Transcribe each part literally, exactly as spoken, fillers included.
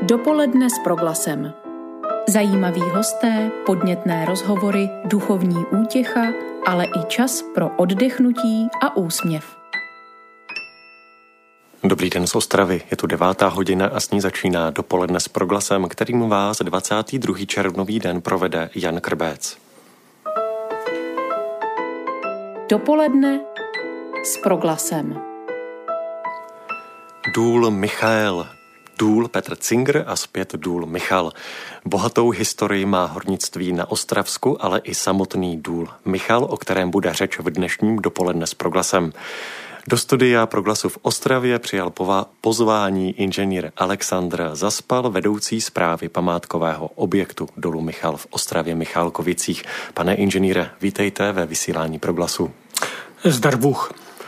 Dopoledne s Proglasem. Zajímaví hosté, podnětné rozhovory, duchovní útěcha, ale i čas pro oddechnutí a úsměv. Dobrý den z Ostravy, je tu devátá hodina a s ní začíná Dopoledne s Proglasem, kterým vás dvacátý druhý červnový den provede Jan Krbec. Dopoledne s Proglasem. Důl Michael, důl Petr Cingr a zpět důl Michal. Bohatou historii má hornictví na Ostravsku, ale i samotný důl Michal, o kterém bude řeč v dnešním Dopoledne s Proglasem. Do studia Proglasu v Ostravě přijal pozvání inženýr Alexandr Zaspal, vedoucí správy památkového objektu dolu Michal v Ostravě Michálkovicích. Pane inženýre, vítejte ve vysílání Proglasu. Zdar Bůh.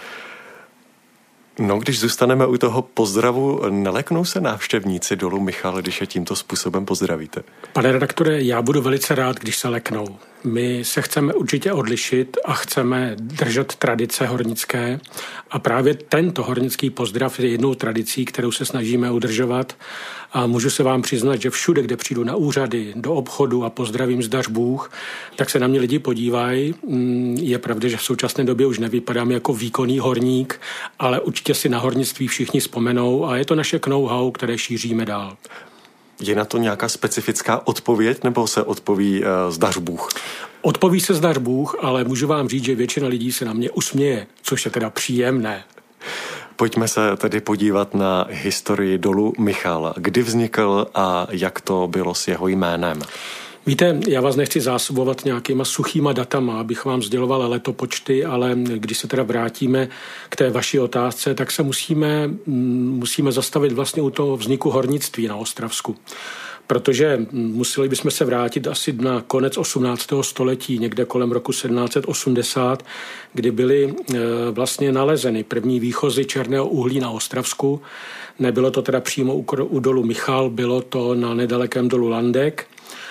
No, když zůstaneme u toho pozdravu, neleknou se návštěvníci dolu Michal, když je tímto způsobem pozdravíte? Pane redaktore, já budu velice rád, když se leknou. My se chceme určitě odlišit a chceme držet tradice hornické a právě tento hornický pozdrav je jednou tradicí, kterou se snažíme udržovat a můžu se vám přiznat, že všude, kde přijdu na úřady, do obchodu a pozdravím zdař Bůh, tak se na mě lidi podívají. Je pravda, že v současné době už nevypadám jako výkonný horník, ale určitě si na hornictví všichni vzpomenou a je to naše know-how, které šíříme dál. Je na to nějaká specifická odpověď, nebo se odpoví uh, zdař Bůh? Odpoví se zdař Bůh, ale můžu vám říct, že většina lidí se na mě usměje, což je teda příjemné. Pojďme se tedy podívat na historii dolu Michal. Kdy vznikl a jak to bylo s jeho jménem? Víte, já vás nechci zásobovat nějakýma suchýma datama, abych vám sděloval letopočty, ale když se teda vrátíme k té vaší otázce, tak se musíme, musíme zastavit vlastně u toho vzniku hornictví na Ostravsku. Protože museli bychom se vrátit asi na konec osmnáctého století, někde kolem roku sedmnáct set osmdesát, kdy byly vlastně nalezeny první výchozy černého uhlí na Ostravsku. Nebylo to teda přímo u dolu Michal, bylo to na nedalekém dolu Landek.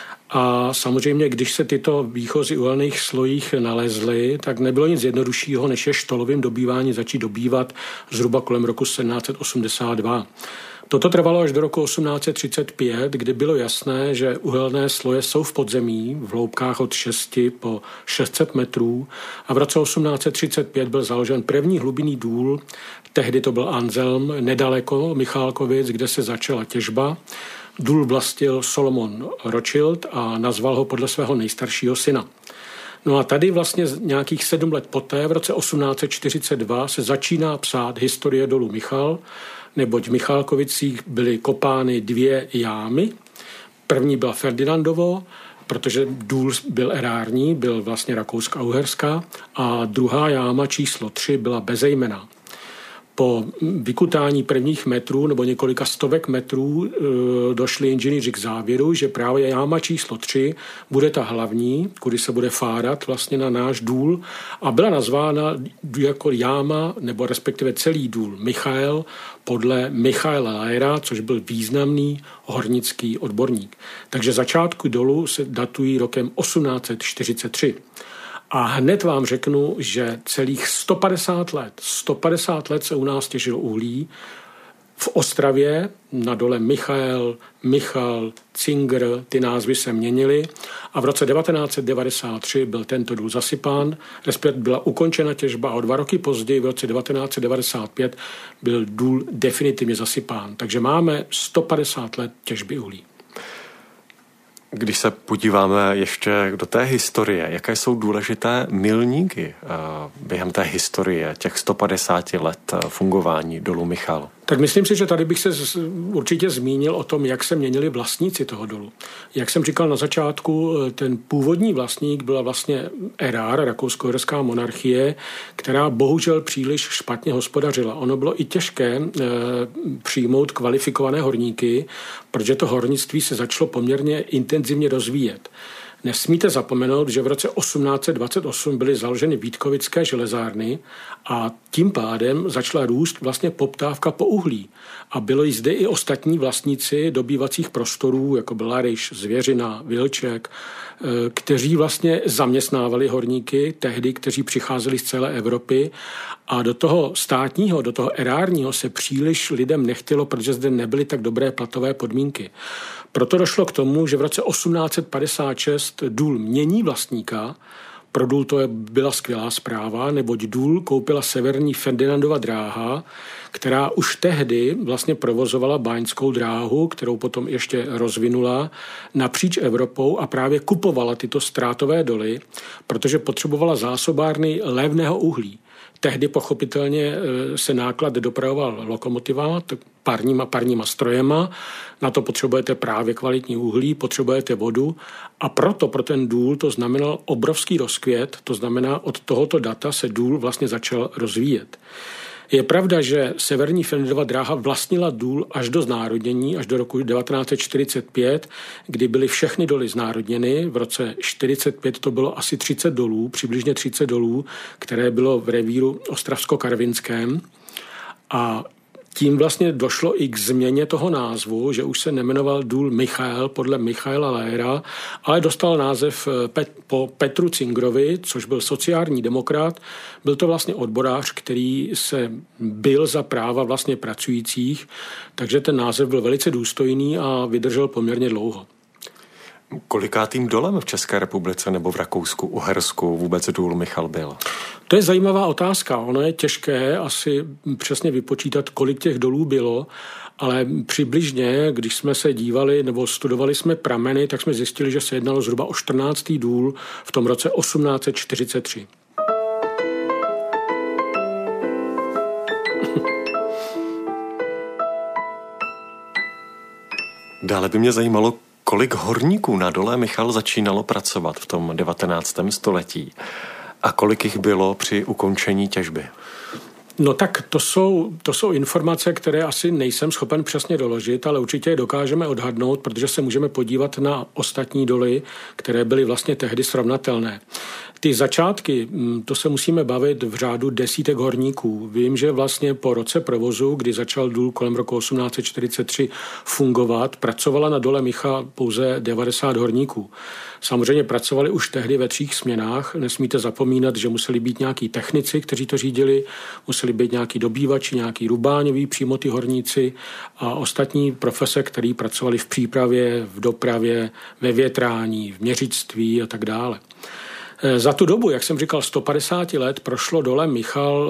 A samozřejmě, když se tyto výchozy uhelných slojích nalezly, tak nebylo nic jednoduššího, než je štolovým dobývání začít dobývat zhruba kolem roku sedmnáct set osmdesát dva. Toto trvalo až do roku osmnáct set třicet pět, kdy bylo jasné, že uhelné sloje jsou v podzemí v hloubkách od šesti po šest set metrů a v roce osmnáct set třicet pět byl založen první hlubinný důl, tehdy to byl Anselm, nedaleko Michálkovic, kde se začala těžba. Důl vlastnil Solomon Rothschild a nazval ho podle svého nejstaršího syna. No a tady vlastně nějakých sedm let poté, v roce osmnáct set čtyřicet dva, se začíná psát historie dolu Michal, neboť v Michálkovicích byly kopány dvě jámy. První byla Ferdinandovo, protože důl byl erární, byl vlastně Rakouska-Uherská, a druhá jáma číslo tři byla bezejmenná. Po vykutání prvních metrů nebo několika stovek metrů e, došli inženýři k závěru, že právě jáma číslo tři bude ta hlavní, kudy se bude fárat vlastně na náš důl, a byla nazvána jako jáma, nebo respektive celý důl Michael, podle Michaela Lajera, což byl významný hornický odborník. Takže začátky dolu se datují rokem osmnáct set čtyřicet tři. A hned vám řeknu, že celých sto padesát let, sto padesát let se u nás těžilo uhlí. V Ostravě na dole Michael, Michal, Cingr, ty názvy se měnily a v roce devatenáct set devadesát tři byl tento důl zasypán, respektive byla ukončena těžba a o dva roky později, v roce devatenáct set devadesát pět, byl důl definitivně zasypán. Takže máme sto padesát let těžby uhlí. Když se podíváme ještě do té historie, jaké jsou důležité milníky během té historie těch sto padesát let fungování dolu Michal? Tak myslím si, že tady bych se určitě zmínil o tom, jak se měnili vlastníci toho dolu. Jak jsem říkal na začátku, ten původní vlastník byla vlastně erár, rakousko-uherská monarchie, která bohužel příliš špatně hospodařila. Ono bylo i těžké e, přijmout kvalifikované horníky, protože to hornictví se začalo poměrně intenzivně rozvíjet. Nesmíte zapomenout, že v roce osmnáct set dvacet osm byly založeny Vítkovické železárny a tím pádem začala růst vlastně poptávka po uhlí. A byli zde i ostatní vlastníci dobývacích prostorů, jako byla Ryš, Zvěřina, Vilček, kteří vlastně zaměstnávali horníky tehdy, kteří přicházeli z celé Evropy a do toho státního, do toho erárního se příliš lidem nechtělo, protože zde nebyly tak dobré platové podmínky. Proto došlo k tomu, že v roce osmnáct set padesát šest důl mění vlastníka. Pro důl to byla skvělá zpráva, neboť důl koupila severní Ferdinandova dráha, která už tehdy vlastně provozovala báňskou dráhu, kterou potom ještě rozvinula napříč Evropou a právě kupovala tyto ztrátové doly, protože potřebovala zásobárny levného uhlí. Tehdy pochopitelně se náklad dopravoval lokomotivama, parníma, parníma strojema, na to potřebujete právě kvalitní uhlí, potřebujete vodu a proto pro ten důl to znamenal obrovský rozkvět, to znamená od tohoto data se důl vlastně začal rozvíjet. Je pravda, že severní Ferdinandova dráha vlastnila důl až do znárodnění, až do roku devatenáct set čtyřicet pět, kdy byly všechny doly znárodněny. V roce čtyřicet pět to bylo asi třicet dolů, přibližně třicet dolů, které bylo v revíru ostravsko-karvinském. A tím vlastně došlo i k změně toho názvu, že už se nemenoval důl Michael podle Michaela Léra, ale dostal název Pet, po Petru Cingrovi, což byl sociální demokrat. Byl to vlastně odborář, který se bil za práva vlastně pracujících, takže ten název byl velice důstojný a vydržel poměrně dlouho. Kolikátým dolem v České republice nebo v Rakousku, Uhersku vůbec důl Michal byl? To je zajímavá otázka. Ono je těžké asi přesně vypočítat, kolik těch dolů bylo, ale přibližně, když jsme se dívali nebo studovali jsme prameny, tak jsme zjistili, že se jednalo zhruba o čtrnáctý důl v tom roce osmnáct set čtyřicet tři. Dále by mě zajímalo, kolik horníků na dole Michal začínalo pracovat v tom devatenáctém století a kolik jich bylo při ukončení těžby? No tak to jsou, to jsou informace, které asi nejsem schopen přesně doložit, ale určitě je dokážeme odhadnout, protože se můžeme podívat na ostatní doly, které byly vlastně tehdy srovnatelné. Ty začátky, to se musíme bavit v řádu desítek horníků. Vím, že vlastně po roce provozu, kdy začal důl kolem roku osmnáct set čtyřicet tři fungovat, pracovala na dole Michal pouze devadesát horníků. Samozřejmě pracovali už tehdy ve třích směnách. Nesmíte zapomínat, že museli být nějaký technici, kteří to řídili, museli být nějaký dobývači, nějaký rubáňoví, přímo ty horníci a ostatní profese, který pracovali v přípravě, v dopravě, ve větrání, v měřictví a tak dále. Za tu dobu, jak jsem říkal, sto padesát let prošlo dole Michal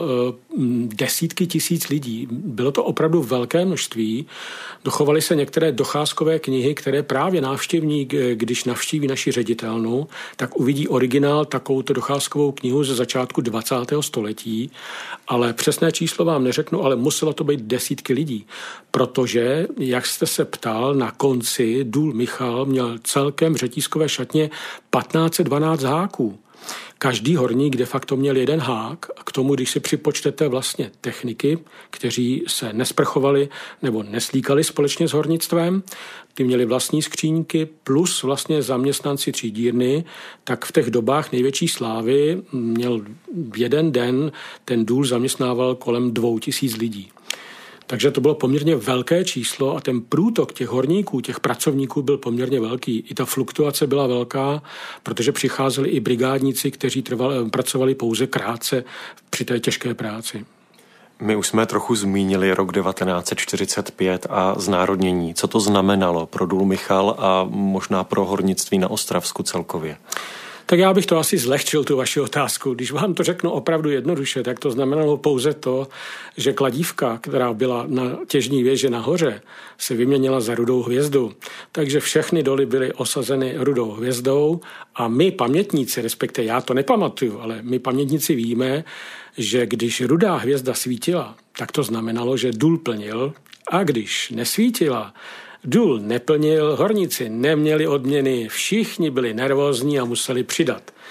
desítky tisíc lidí. Bylo to opravdu velké množství. Dochovaly se některé docházkové knihy, které právě návštěvník, když navštíví naši ředitelnu, tak uvidí originál takovouto docházkovou knihu ze začátku dvacátého století. Ale přesné číslo vám neřeknu, ale muselo to být desítky lidí. Protože, jak jste se ptal, na konci důl Michal měl celkem řetízkové šatně patnáct set dvanáct háků. Každý horník de facto měl jeden hák a k tomu, když si připočtete vlastně techniky, kteří se nesprchovali nebo neslíkali společně s hornictvem, ty měli vlastní skříňky plus vlastně zaměstnanci třídírny, tak v těch dobách největší slávy měl jeden den, ten důl zaměstnával kolem dvou tisíc lidí. Takže to bylo poměrně velké číslo a ten průtok těch horníků, těch pracovníků byl poměrně velký. I ta fluktuace byla velká, protože přicházeli i brigádníci, kteří trvali, pracovali pouze krátce při té těžké práci. My už jsme trochu zmínili rok devatenáct set čtyřicet pět a znárodnění. Co to znamenalo pro důl Michal a možná pro hornictví na Ostravsku celkově? Tak já bych to asi zlehčil, tu vaši otázku. Když vám to řeknu opravdu jednoduše, tak to znamenalo pouze to, že kladívka, která byla na těžní věži nahoře, se vyměnila za rudou hvězdu. Takže všechny doly byly osazeny rudou hvězdou a my pamětníci, respektive já to nepamatuju, ale my pamětníci víme, že když rudá hvězda svítila, tak to znamenalo, že důl plnil a když nesvítila, důl neplnil, horníci neměli odměny, všichni byli nervózní a museli přidat.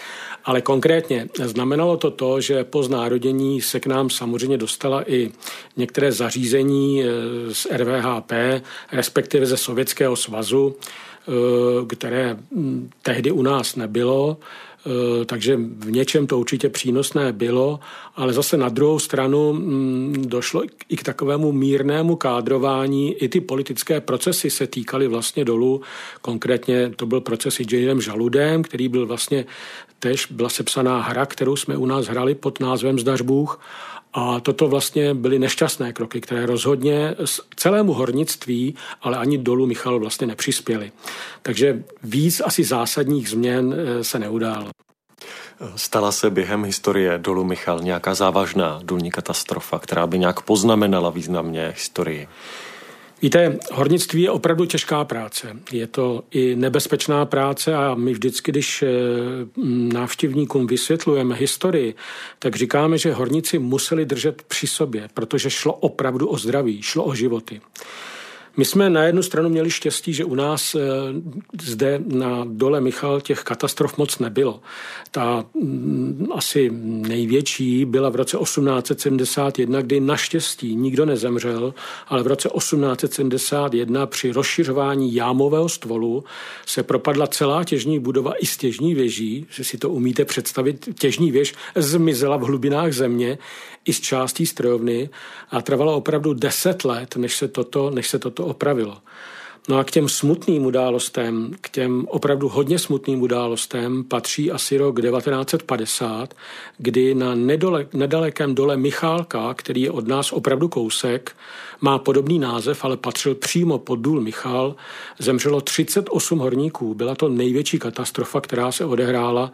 Ale konkrétně znamenalo to to, že po znárodění se k nám samozřejmě dostala i některé zařízení z R V H P, respektive ze Sovětského svazu, které tehdy u nás nebylo, takže v něčem to určitě přínosné bylo, ale zase na druhou stranu došlo i k takovému mírnému kádrování. I ty politické procesy se týkaly vlastně dolů. Konkrétně to byl proces s inženýrem Žaludem, který byl vlastně tež byla sepsaná hra, kterou jsme u nás hrali pod názvem Zdař Bůh. A toto vlastně byly nešťastné kroky, které rozhodně celému hornictví, ale ani dolu Michal vlastně nepřispěly. Takže víc asi zásadních změn se neudálo. Stala se během historie dolu Michal nějaká závažná důlní katastrofa, která by nějak poznamenala významně historii? Víte, hornictví je opravdu těžká práce. Je to i nebezpečná práce a my vždycky, když návštěvníkům vysvětlujeme historii, tak říkáme, že horníci museli držet při sobě, protože šlo opravdu o zdraví, šlo o životy. My jsme na jednu stranu měli štěstí, že u nás zde na dole Michal těch katastrof moc nebylo. Ta asi největší byla v roce osmnáct set sedmdesát jedna, kdy naštěstí nikdo nezemřel, ale v roce osmnáct set sedmdesát jedna při rozšiřování jámového stvolu se propadla celá těžní budova i s těžní věží, že si to umíte představit, těžní věž zmizela v hlubinách země i z částí strojovny a trvalo opravdu deset let, než se toto, než se toto opravilo. No a k těm smutným událostem, k těm opravdu hodně smutným událostem patří asi rok devatenáct set padesát, kdy na nedole, nedalekém dole Michálka, který je od nás opravdu kousek, má podobný název, ale patřil přímo pod důl Michal, zemřelo třicet osm horníků. Byla to největší katastrofa, která se odehrála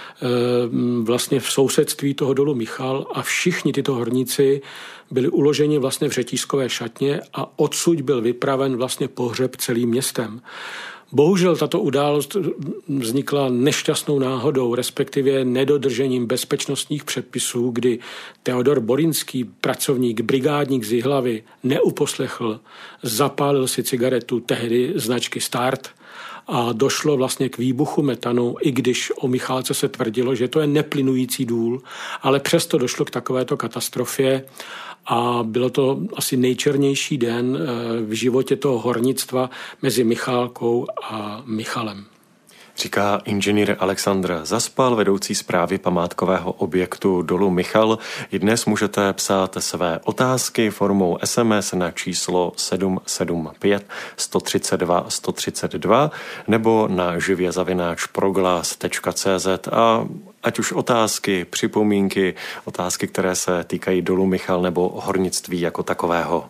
vlastně v sousedství toho dolu Michal a všichni tyto horníci byli uloženi vlastně v řetízkové šatně a odsud byl vypraven vlastně pohřeb celým městem. Bohužel tato událost vznikla nešťastnou náhodou, respektive nedodržením bezpečnostních předpisů, kdy Teodor Borinský, pracovník, brigádník z Jihlavy, neuposlechl, zapálil si cigaretu tehdy značky Start a došlo vlastně k výbuchu metanu, i když o Michálce se tvrdilo, že to je neplynující důl, ale přesto došlo k takovéto katastrofě a bylo to asi nejčernější den v životě toho hornictva mezi Michálkou a Michalem. Říká inženýr Alexandr Zaspal, vedoucí správy památkového objektu dolu Michal. I dnes můžete psát své otázky formou es em es na číslo sedm sedm pět sto třicet dva sto třicet dva nebo na živě zavináč proglas tečka cé zet a ať už otázky, připomínky, otázky, které se týkají dolu Michal nebo hornictví jako takového.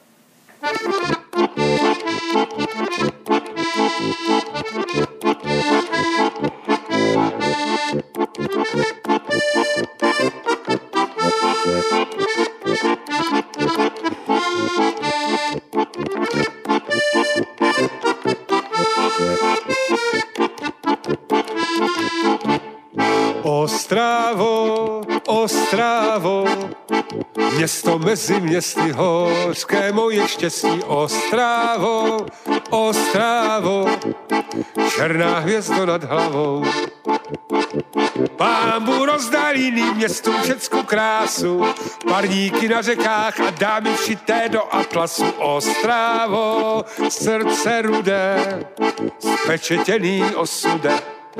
Ostrávo, Ostrávo, město mezi městy hořké moje štěstí. Ostrávo, Ostrávo, černá hvězdo nad hlavou. Pánbu rozdal jiným městům všecku krásu, parníky na řekách a dámy všité do atlasu. Ostrávo, srdce rudé, spečetěný osude.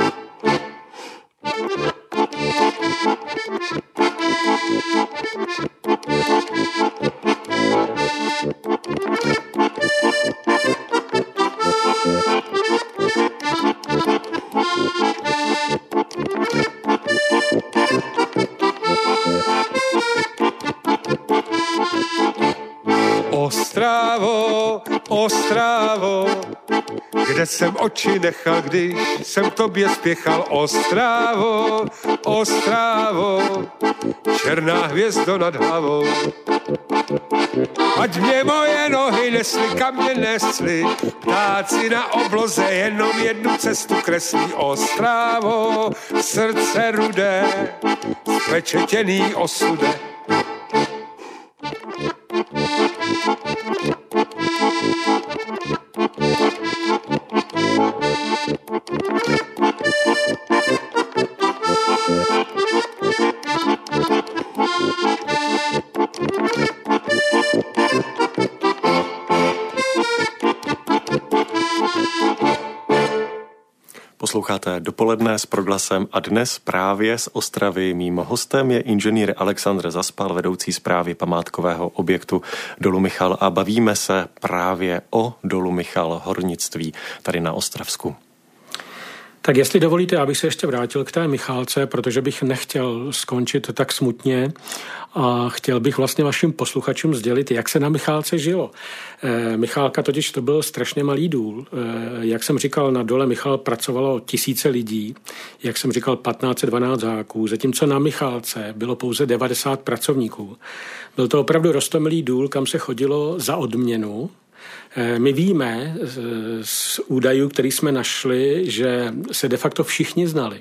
Ostrávo, Ostrávo, kde jsem oči nechal, když jsem k tobě spěchal. Ostrávo, Ostrávo, černá hvězdo nad hlavou. Ať mě moje nohy nesly, kam mě nesly, ptáci na obloze jenom jednu cestu kreslí. Ostrávo, srdce rudé, spečetěný osude. Posloucháte Dopoledne s Proglasem a dnes právě z Ostravy mým hostem je inženýr Alexandr Zaspal, vedoucí správy památkového objektu Dolu Michal a bavíme se právě o Dolu Michal hornictví tady na Ostravsku. Tak jestli dovolíte, já bych se ještě vrátil k té Michálce, protože bych nechtěl skončit tak smutně a chtěl bych vlastně vašim posluchačům sdělit, jak se na Michálce žilo. E, Michálka totiž to byl strašně malý důl. E, jak jsem říkal, na Dole Michal pracovalo tisíce lidí, jak jsem říkal patnáct set dvanáct žáků, zatímco na Michálce bylo pouze devadesát pracovníků. Byl to opravdu roztomilý důl, kam se chodilo za odměnu. My víme z údajů, který jsme našli, že se de facto všichni znali.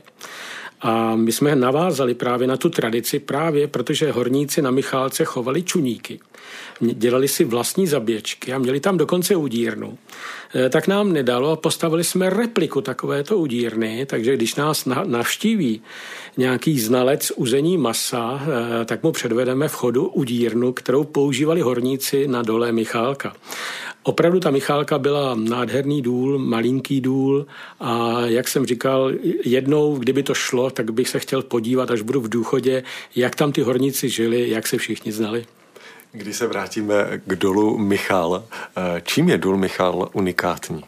A my jsme navázali právě na tu tradici, právě protože horníci na Michálce chovali čuníky. Dělali si vlastní zaběčky a měli tam dokonce udírnu. Tak nám nedalo a postavili jsme repliku takovéto udírny, takže když nás navštíví nějaký znalec uzení masa, tak mu předvedeme v chodu udírnu, kterou používali horníci na Dole Michálka. Opravdu ta Michálka byla nádherný důl, malinký důl a jak jsem říkal, jednou, kdyby to šlo, tak bych se chtěl podívat, až budu v důchodě, jak tam ty horníci žili, jak se všichni znali. Když se vrátíme k Dolu Michal, čím je Důl Michal unikátní?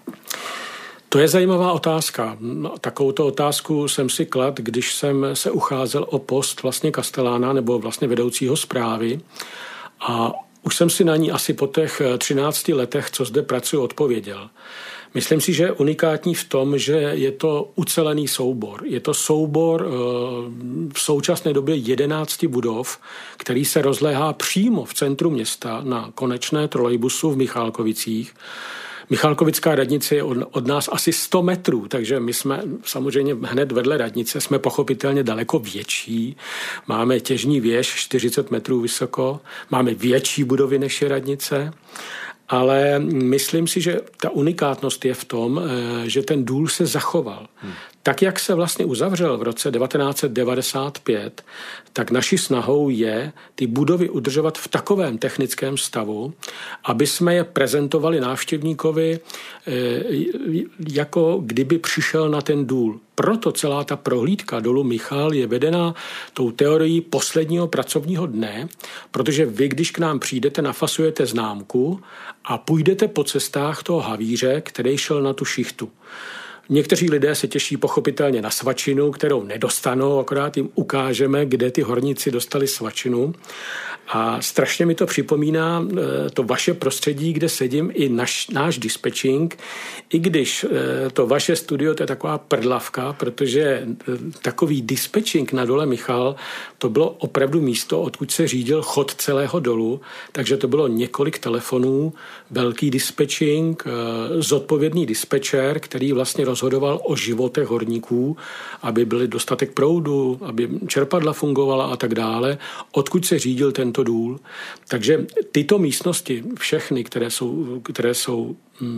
To je zajímavá otázka. Takovouto otázku jsem si kladl, když jsem se ucházel o post vlastně kastelána nebo vlastně vedoucího správy a už jsem si na ní asi po těch třinácti letech, co zde pracuji, odpověděl. Myslím si, že je unikátní v tom, že je to ucelený soubor. Je to soubor v současné době jedenácti budov, který se rozléhá přímo v centru města na konečné trolejbusu v Michálkovicích. Michálkovická radnice je od, od nás asi sto metrů, takže my jsme samozřejmě hned vedle radnice, jsme pochopitelně daleko větší. Máme těžní věž čtyřicet metrů vysoko, máme větší budovy než je radnice, ale myslím si, že ta unikátnost je v tom, že ten důl se zachoval. Hmm. Tak, jak se vlastně uzavřel v roce devatenáct set devadesát pět, tak naší snahou je ty budovy udržovat v takovém technickém stavu, aby jsme je prezentovali návštěvníkovi jako kdyby přišel na ten důl. Proto celá ta prohlídka Dolu Michal je vedená tou teorií posledního pracovního dne, protože vy, když k nám přijdete, nafasujete známku a půjdete po cestách toho havíře, který šel na tu šichtu. Někteří lidé se těší pochopitelně na svačinu, kterou nedostanou, akorát jim ukážeme, kde ty horníci dostali svačinu. A strašně mi to připomíná to vaše prostředí, kde sedím, i naš, náš dispečing, i když to vaše studio, to je taková prdlavka, protože takový dispečing na Dole Michal, to bylo opravdu místo, odkud se řídil chod celého dolu, takže to bylo několik telefonů, velký dispečing, zodpovědný dispečer, který vlastně rozhodoval o životech horníků, aby byly dostatek proudu, aby čerpadla fungovala a tak dále, odkud se řídil tento důl. Takže tyto místnosti, všechny, které jsou, které jsou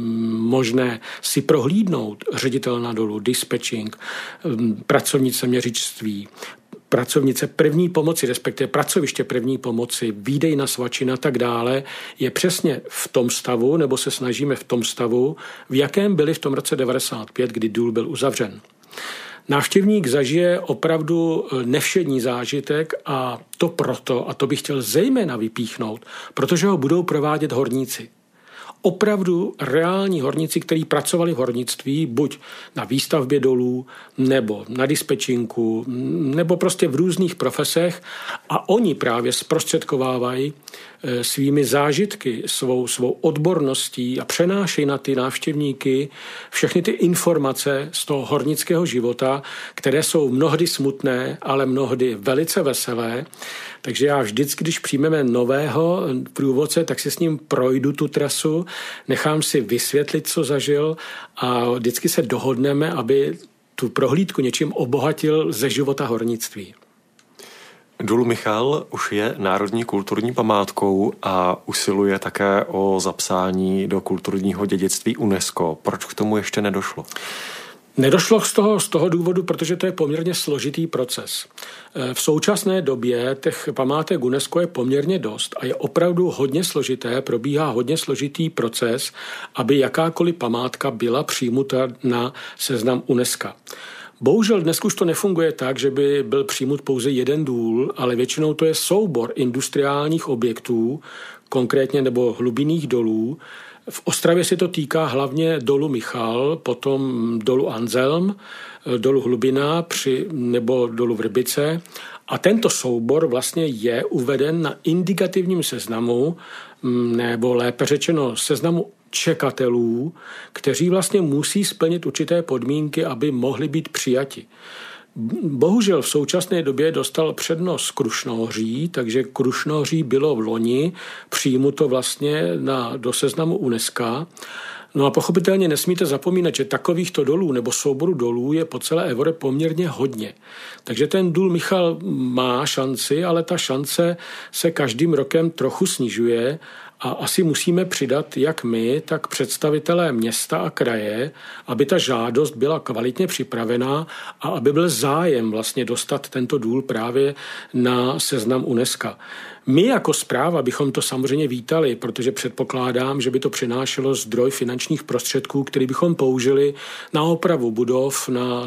možné si prohlídnout, ředitel na dolu, dispečing, pracovnice měřičství, pracovnice první pomoci, respektive pracoviště první pomoci, výdejna svačina a tak dále, je přesně v tom stavu, nebo se snažíme v tom stavu, v jakém byli v tom roce devadesát pět, kdy důl byl uzavřen. Návštěvník zažije opravdu nevšední zážitek a to proto, a to bych chtěl zejména vypíchnout, protože ho budou provádět horníci. Opravdu reální horníci, kteří pracovali v hornictví, buď na výstavbě dolů, nebo na dispečinku, nebo prostě v různých profesech a oni právě zprostředkovávají svými zážitky, svou, svou odborností a přenášejí na ty návštěvníky všechny ty informace z toho hornického života, které jsou mnohdy smutné, ale mnohdy velice veselé. Takže já vždycky, když přijmeme nového průvodce, tak si s ním projdu tu trasu, nechám si vysvětlit, co zažil a vždycky se dohodneme, aby tu prohlídku něčím obohatil ze života hornictví. Důl Michal už je národní kulturní památkou a usiluje také o zapsání do kulturního dědictví UNESCO. Proč k tomu ještě nedošlo? Nedošlo z toho, z toho důvodu, protože to je poměrně složitý proces. V současné době těch památek UNESCO je poměrně dost a je opravdu hodně složité, probíhá hodně složitý proces, aby jakákoliv památka byla přijímuta na seznam UNESCO. Bohužel dnes už to nefunguje tak, že by byl přijmut pouze jeden důl, ale většinou to je soubor industriálních objektů, konkrétně nebo hlubinných dolů. V Ostravě se to týká hlavně dolu Michal, potom dolu Anzelm, dolu Hlubina při, nebo dolu Vrbice. A tento soubor vlastně je uveden na indikativním seznamu, nebo lépe řečeno seznamu čekatelů, kteří vlastně musí splnit určité podmínky, aby mohli být přijati. Bohužel v současné době dostal přednost Krušnohoří, takže Krušnohoří bylo v loni přijímuto vlastně na, do seznamu UNESCO. No a pochopitelně nesmíte zapomínat, že takovýchto dolů nebo souboru dolů je po celé Evropě poměrně hodně. Takže ten důl Michal má šanci, ale ta šance se každým rokem trochu snižuje a asi musíme přidat jak my, tak představitelé města a kraje, aby ta žádost byla kvalitně připravená a aby byl zájem vlastně dostat tento důl právě na seznam UNESCO. My jako správa bychom to samozřejmě vítali, protože předpokládám, že by to přinášelo zdroj finančních prostředků, který bychom použili na opravu budov, na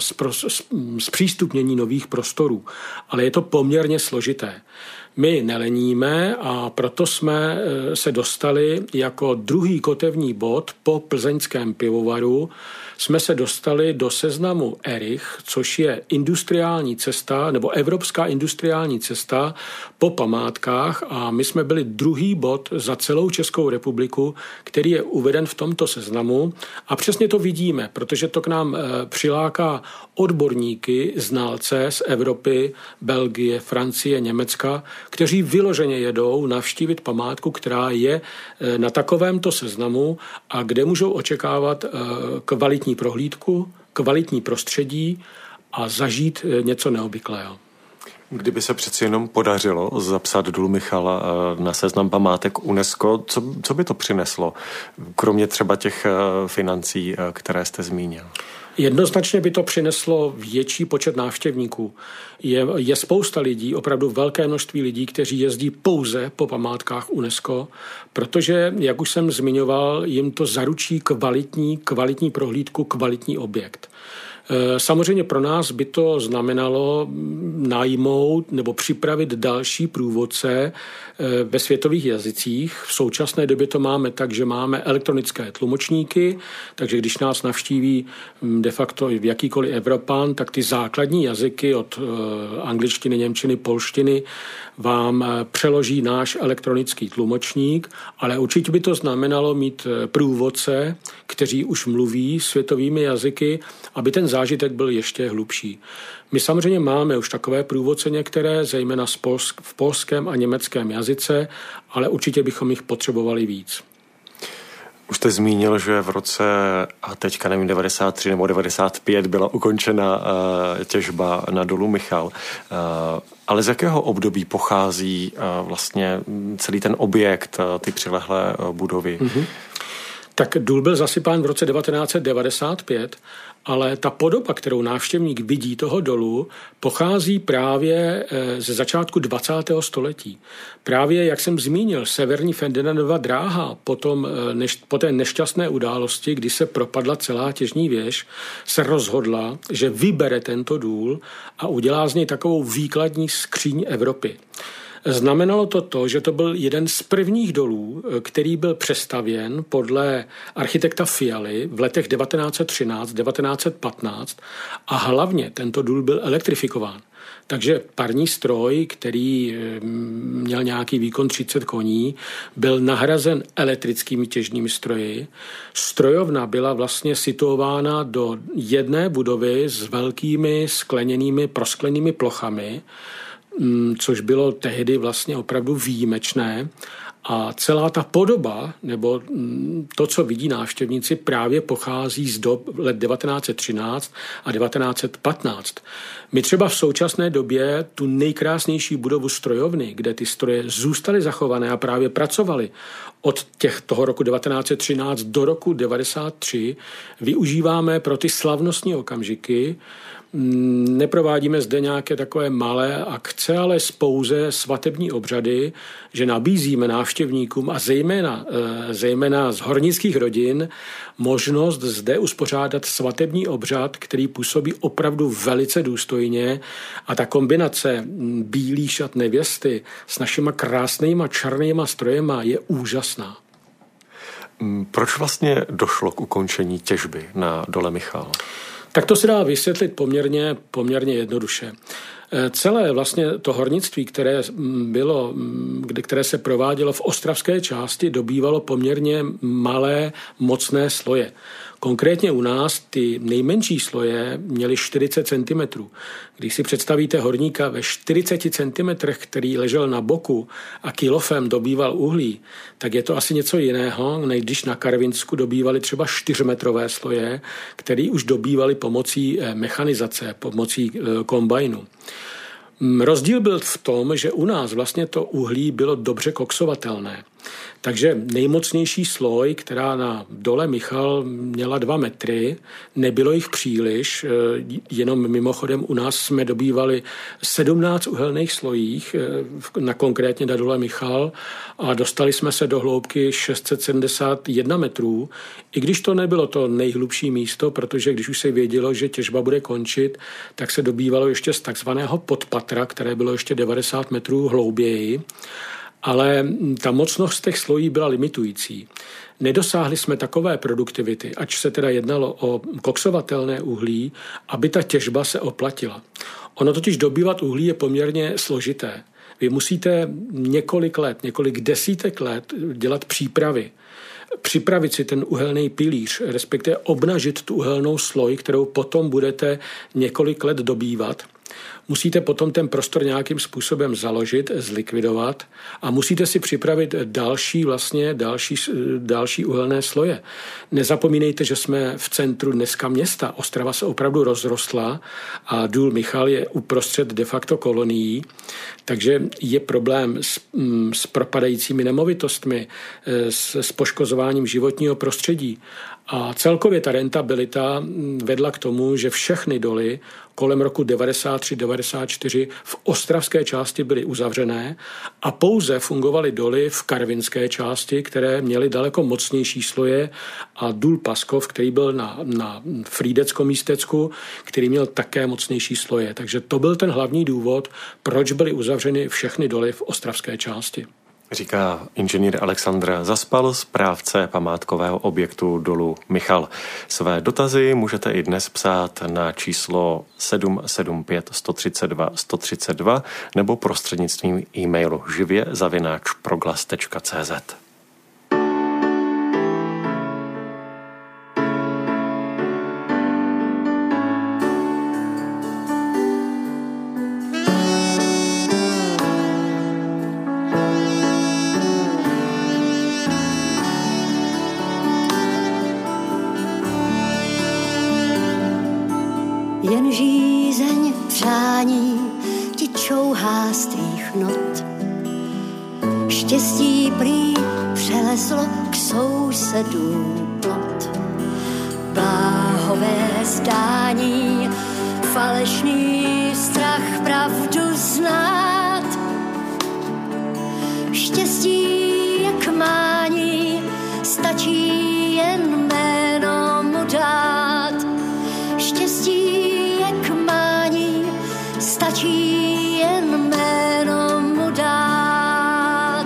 zpřístupnění nových prostorů. Ale je to poměrně složité. My neleníme a proto jsme se dostali jako druhý kotevní bod po plzeňském pivovaru, jsme se dostali do seznamu ERICH, což je industriální cesta nebo evropská industriální cesta po památkách a my jsme byli druhý bod za celou Českou republiku, který je uveden v tomto seznamu a přesně to vidíme, protože to k nám přiláká odborníky, znalce z Evropy, Belgie, Francie, Německa, kteří vyloženě jedou navštívit památku, která je na takovémto seznamu a kde můžou očekávat kvalitní prohlídku, kvalitní prostředí a zažít něco neobvyklého. Kdyby se přeci jenom podařilo zapsat důl Michala na seznam památek UNESCO, co, co by to přineslo, kromě třeba těch financí, které jste zmínil? Jednoznačně by to přineslo větší počet návštěvníků. Je, je spousta lidí, opravdu velké množství lidí, kteří jezdí pouze po památkách UNESCO, protože, jak už jsem zmiňoval, jim to zaručí kvalitní, kvalitní prohlídku, kvalitní objekt. Samozřejmě pro nás by to znamenalo najmout nebo připravit další průvodce ve světových jazycích. V současné době to máme tak, že máme elektronické tlumočníky, takže když nás navštíví de facto jakýkoliv Evropan, tak ty základní jazyky od angličtiny, němčiny, polštiny vám přeloží náš elektronický tlumočník, ale určitě by to znamenalo mít průvodce, kteří už mluví světovými jazyky, aby ten zážitek byl ještě hlubší. My samozřejmě máme už takové průvodce některé, zejména v polském a německém jazyce, ale určitě bychom jich potřebovali víc. Už jste zmínil, že v roce, a teďka nevím, devadesát tři nebo devadesát pět byla ukončena uh, těžba na dolu Michal. Uh, ale z jakého období pochází uh, vlastně celý ten objekt, uh, ty přilehlé uh, budovy? Mm-hmm. Tak důl byl zasypán v roce devatenáct set devadesát pět, ale ta podoba, kterou návštěvník vidí toho dolu, pochází právě ze začátku dvacátého století. Právě, jak jsem zmínil, severní Ferdinandova dráha potom, než, po té nešťastné události, kdy se propadla celá těžní věž, se rozhodla, že vybere tento důl a udělá z něj takovou výkladní skříň Evropy. Znamenalo to to, že to byl jeden z prvních dolů, který byl přestavěn podle architekta Fialy v letech devatenáct set třináct devatenáct set patnáct a hlavně tento důl byl elektrifikován. Takže parní stroj, který měl nějaký výkon třicet koní, byl nahrazen elektrickými těžními stroji. Strojovna byla vlastně situována do jedné budovy s velkými skleněnými, prosklenými plochami, což bylo tehdy vlastně opravdu výjimečné. A celá ta podoba, nebo to, co vidí návštěvníci, právě pochází z dob let devatenáct set třináct a devatenáct set patnáct. My třeba v současné době tu nejkrásnější budovu strojovny, kde ty stroje zůstaly zachované a právě pracovaly od těch, toho roku devatenáct set třináct do roku devadesát tři, využíváme pro ty slavnostní okamžiky. Neprovádíme zde nějaké takové malé akce, ale pouze svatební obřady, že nabízíme návštěvníkům a zejména, zejména z hornických rodin možnost zde uspořádat svatební obřad, který působí opravdu velice důstojně, a ta kombinace bílý šat nevěsty s našima krásnýma černýma strojema je úžasná. Proč vlastně došlo k ukončení těžby na dole Michal? Tak to se dá vysvětlit poměrně, poměrně jednoduše. Celé vlastně to hornictví, které bylo, které se provádělo v ostravské části, dobývalo poměrně malé mocné sloje. Konkrétně u nás ty nejmenší sloje měly čtyřicet centimetrů. Když si představíte horníka ve čtyřiceti centimetrech, který ležel na boku a kilofem dobýval uhlí, tak je to asi něco jiného, než když na Karvinsku dobývali třeba čtyřmetrové sloje, který už dobývali pomocí mechanizace, pomocí kombajnu. Rozdíl byl v tom, že u nás vlastně to uhlí bylo dobře koksovatelné. Takže nejmocnější sloj, která na dole Michal měla dva metry, nebylo jich příliš, jenom mimochodem u nás jsme dobývali sedmnáct uhelných slojích, na konkrétně na dole Michal, a dostali jsme se do hloubky šest set sedmdesát jedna metrů, i když to nebylo to nejhlubší místo, protože když už se vědělo, že těžba bude končit, tak se dobývalo ještě z takzvaného podpatra, které bylo ještě devadesát metrů hlouběji. Ale ta mocnost těch slojí byla limitující. Nedosáhli jsme takové produktivity, ač se teda jednalo o koksovatelné uhlí, aby ta těžba se oplatila. Ono totiž dobývat uhlí je poměrně složité. Vy musíte několik let, několik desítek let dělat přípravy. Připravit si ten uhelný pilíř, respektive obnažit tu uhelnou sloj, kterou potom budete několik let dobývat. Musíte potom ten prostor nějakým způsobem založit, zlikvidovat a musíte si připravit další, vlastně další, další uhelné sloje. Nezapomínejte, že jsme v centru dneska města. Ostrava se opravdu rozrostla a důl Michal je uprostřed de facto kolonií, takže je problém s, s propadajícími nemovitostmi, s, s poškozováním životního prostředí. A celkově ta rentabilita vedla k tomu, že všechny doly kolem roku devadesát tři devadesát čtyři v ostravské části byly uzavřené a pouze fungovaly doly v karvinské části, které měly daleko mocnější sloje, a důl Paskov, který byl na, na Frýdecko-Místecku, který měl také mocnější sloje. Takže to byl ten hlavní důvod, proč byly uzavřeny všechny doly v ostravské části. Říká inženýr Alexandr Zaspal, správce památkového objektu dolu Michal. Své dotazy můžete i dnes psát na číslo sedm sedm pět sto třicet dva sto třicet dva nebo prostřednictvím e-mailu živě zavináč proglas tečka cé zet. Jen žízeň přání ti čouhá z tvých not. Štěstí prý přelezlo k sousedům plot. Bláhové zdání, falešný strach pravdu znát. Štěstí jak mání, stačí jen jméno mu dát. Štěstí stačí jen jméno mu dát.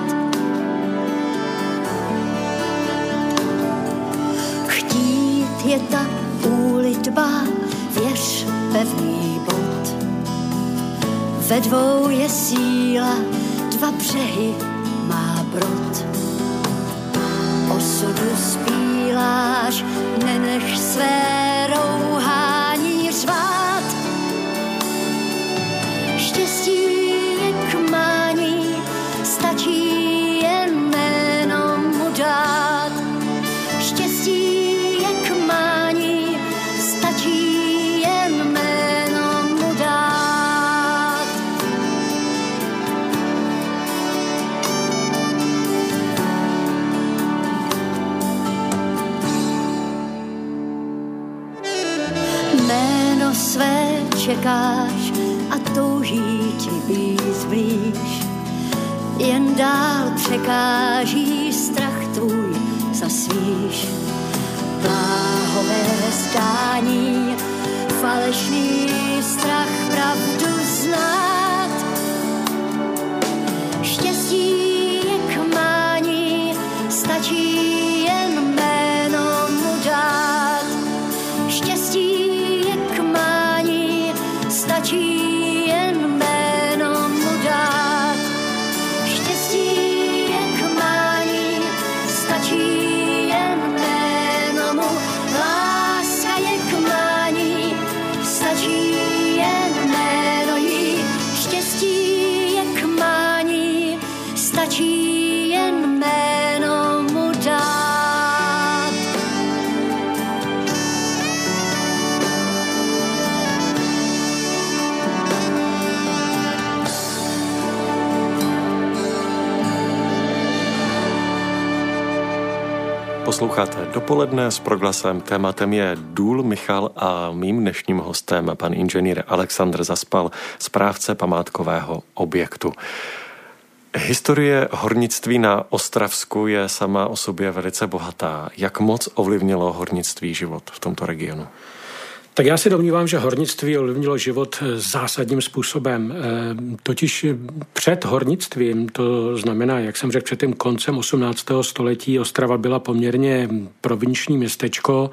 Chtít je ta úlitba, věř pevný bod. Ve dvou je síla, dva břehy má brod. Osudu spíláš, nenech své rouhání řvát. Štěstí jak mání, stačí jen jméno jméno své čekáš a touží ti být blíž. Jen dál překáží strach tvůj zasvíš. Bláhové zdání, falešný strach pravdu znát. Štěstí je k mání, stačí jen jméno mu dát. Štěstí je k mání, stačí jen jméno mu dát. Štěstí je k mání, stačí jen jméno mu. Láska je k mání, stačí jen jméno jí. Štěstí je k mání, stačí jen jméno mu dát. Posloucháte Dopoledne s Proglasem. Tématem je Důl Michal a mým dnešním hostem pan inženýr Alexandr Zaspal, správce památkového objektu. Historie hornictví na Ostravsku je sama o sobě velice bohatá. Jak moc ovlivnilo hornictví život v tomto regionu? Tak já si domnívám, že hornictví ovlivnilo život zásadním způsobem. Totiž před hornictvím, to znamená, jak jsem řekl, před tím koncem osmnáctého století Ostrava byla poměrně provinční městečko.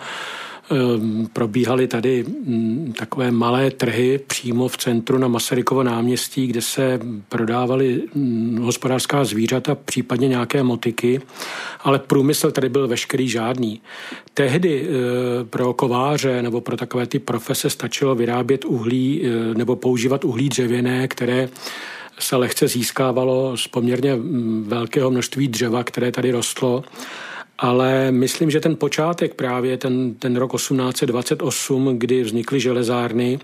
Probíhaly tady takové malé trhy přímo v centru na Masarykovo náměstí, kde se prodávaly hospodářská zvířata, případně nějaké motyky, ale průmysl tady byl veškerý žádný. Tehdy pro kováře nebo pro takové ty profese stačilo vyrábět uhlí nebo používat uhlí dřevěné, které se lehce získávalo z poměrně velkého množství dřeva, které tady rostlo. Ale myslím, že ten počátek, právě ten, ten rok osmnáct set dvacet osm, kdy vznikly železárny,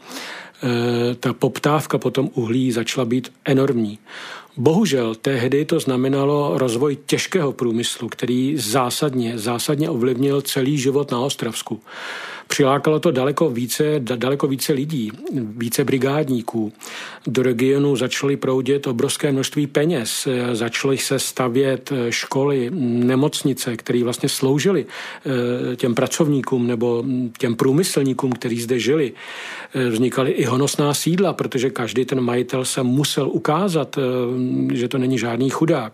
ta poptávka po tom uhlí začala být enormní. Bohužel tehdy to znamenalo rozvoj těžkého průmyslu, který zásadně, zásadně ovlivnil celý život na Ostravsku. Přilákalo to daleko více, daleko více lidí, více brigádníků. Do regionu začaly proudit obrovské množství peněz, začaly se stavět školy, nemocnice, které vlastně sloužily těm pracovníkům nebo těm průmyslníkům, kteří zde žili. Vznikaly i honosná sídla, protože každý ten majitel se musel ukázat, že to není žádný chudák.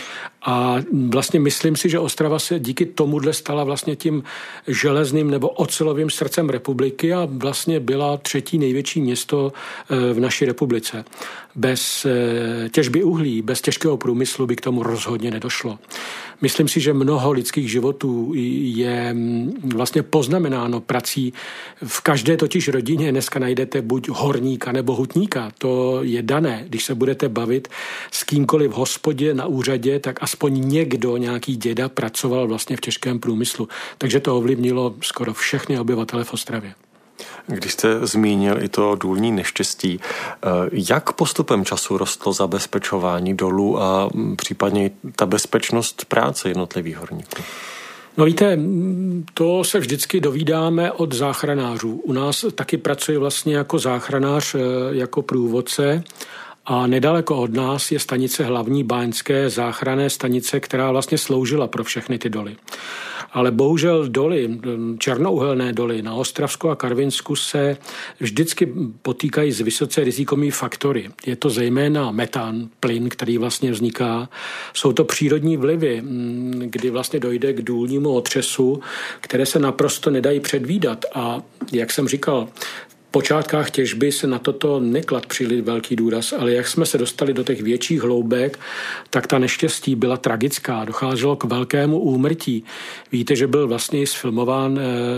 A vlastně myslím si, že Ostrava se díky tomuhle stala vlastně tím železným nebo ocelovým srdcem republiky a vlastně byla třetí největší město v naší republice. Bez těžby uhlí, bez těžkého průmyslu by k tomu rozhodně nedošlo. Myslím si, že mnoho lidských životů je vlastně poznamenáno prací. V každé totiž rodině dneska najdete buď horníka nebo hutníka. To je dané. Když se budete bavit s kýmkoliv v hospodě, na úřadě, tak aspoň někdo, nějaký děda, pracoval vlastně v těžkém průmyslu. Takže to ovlivnilo skoro všechny obyvatele v Ostravě. Když jste zmínil i to důlní neštěstí, jak postupem času rostlo zabezpečování dolů a případně ta bezpečnost práce jednotlivých horníků? No víte, to se vždycky dovídáme od záchranářů. U nás taky pracuje vlastně jako záchranář, jako průvodce. A nedaleko od nás je stanice hlavní báňské záchranné stanice, která vlastně sloužila pro všechny ty doly. Ale bohužel doly, černouhelné doly na Ostravsku a Karvinsku se vždycky potýkají s vysoce rizikovými faktory. Je to zejména metan, plyn, který vlastně vzniká. Jsou to přírodní vlivy, kdy vlastně dojde k důlnímu otřesu, které se naprosto nedají předvídat. A jak jsem říkal, v počátkách těžby se na toto neklad příliš velký důraz, ale jak jsme se dostali do těch větších hloubek, tak ta neštěstí byla tragická. Docházelo k velkému úmrtí. Víte, že byl vlastně sfilmován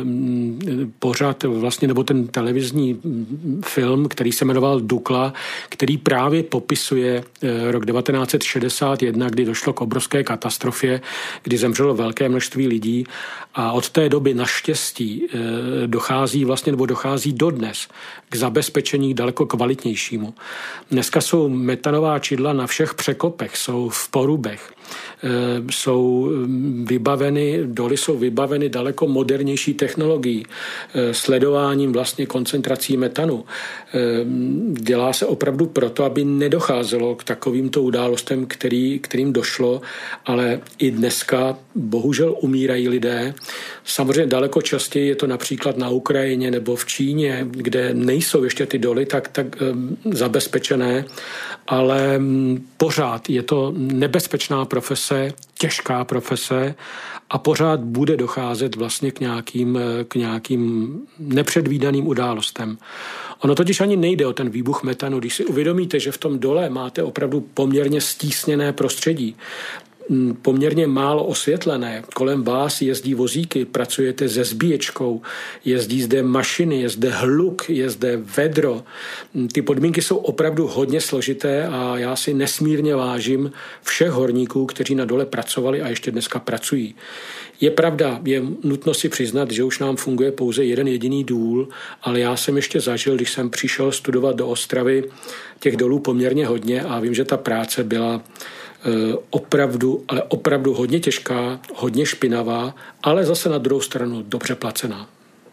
eh, pořad, vlastně, nebo ten televizní film, který se jmenoval Dukla, který právě popisuje eh, rok devatenáct set šedesát jedna, kdy došlo k obrovské katastrofě, kdy zemřelo velké množství lidí a od té doby naštěstí eh, dochází vlastně, nebo dochází dodnes čas k zabezpečení daleko kvalitnějšímu. Dneska jsou metanová čidla na všech překopech, jsou v porubech, jsou vybaveny, doly jsou vybaveny daleko modernější technologií, sledováním vlastně koncentrací metanu. Dělá se opravdu proto, aby nedocházelo k takovýmto událostem, který, kterým došlo, ale i dneska bohužel umírají lidé. Samozřejmě daleko častěji je to například na Ukrajině nebo v Číně, kde nejsou ještě ty doly tak, tak zabezpečené, ale pořád je to nebezpečná profese, těžká profese a pořád bude docházet vlastně k nějakým, k nějakým nepředvídaným událostem. Ono totiž ani nejde o ten výbuch metanu. Když si uvědomíte, že v tom dole máte opravdu poměrně stísněné prostředí, poměrně málo osvětlené, kolem vás jezdí vozíky, pracujete se zbíječkou, jezdí zde mašiny, je zde hluk, je zde vedro. Ty podmínky jsou opravdu hodně složité a já si nesmírně vážím všech horníků, kteří na dole pracovali a ještě dneska pracují. Je pravda, je nutno si přiznat, že už nám funguje pouze jeden jediný důl, ale já jsem ještě zažil, když jsem přišel studovat do Ostravy, těch dolů poměrně hodně a vím, že ta práce byla opravdu, ale opravdu hodně těžká, hodně špinavá, ale zase na druhou stranu dobře placená.